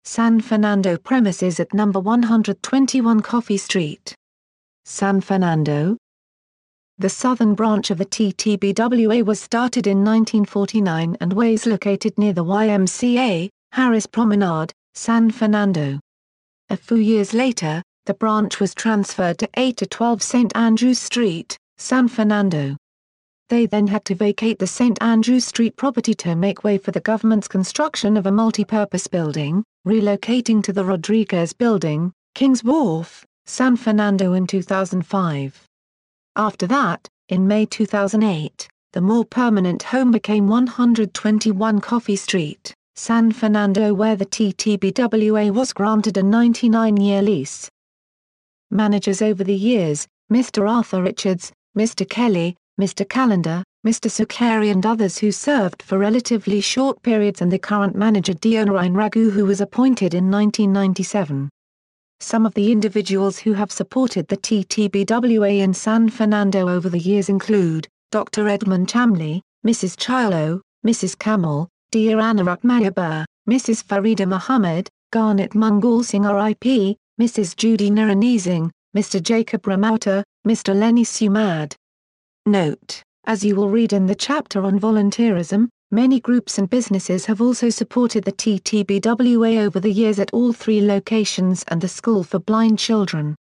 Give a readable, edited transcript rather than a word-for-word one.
San Fernando premises at number 121 Coffee Street. San Fernando. The southern branch of the TTBWA was started in 1949 and is located near the YMCA, Harris Promenade, San Fernando. A few years later, the branch was transferred to 8-12 St. Andrews Street, San Fernando. They then had to vacate the St. Andrews Street property to make way for the government's construction of a multi-purpose building, relocating to the Rodriguez Building, Kings Wharf, San Fernando in 2005. After that, in May 2008, the more permanent home became 121 Coffee Street, San Fernando, where the TTBWA was granted a 99-year lease. Managers over the years: Mr. Arthur Richards, Mr. Kelly, Mr. Callender, Mr. Sukhari and others who served for relatively short periods, and the current manager Dionarine Raghu, who was appointed in 1997. Some of the individuals who have supported the TTBWA in San Fernando over the years include Dr. Edmund Chamley, Mrs. Chilo, Mrs. Kamal, Dear Anarak Mayabur, Mrs. Farida Muhammad, Garnet Mungal Singh RIP, Mrs. Judy Naranizing, Mr. Jacob Ramouta, Mr. Lenny Sumad. Note: as you will read in the chapter on volunteerism, many groups and businesses have also supported the TTBWA over the years at all three locations and the School for Blind Children.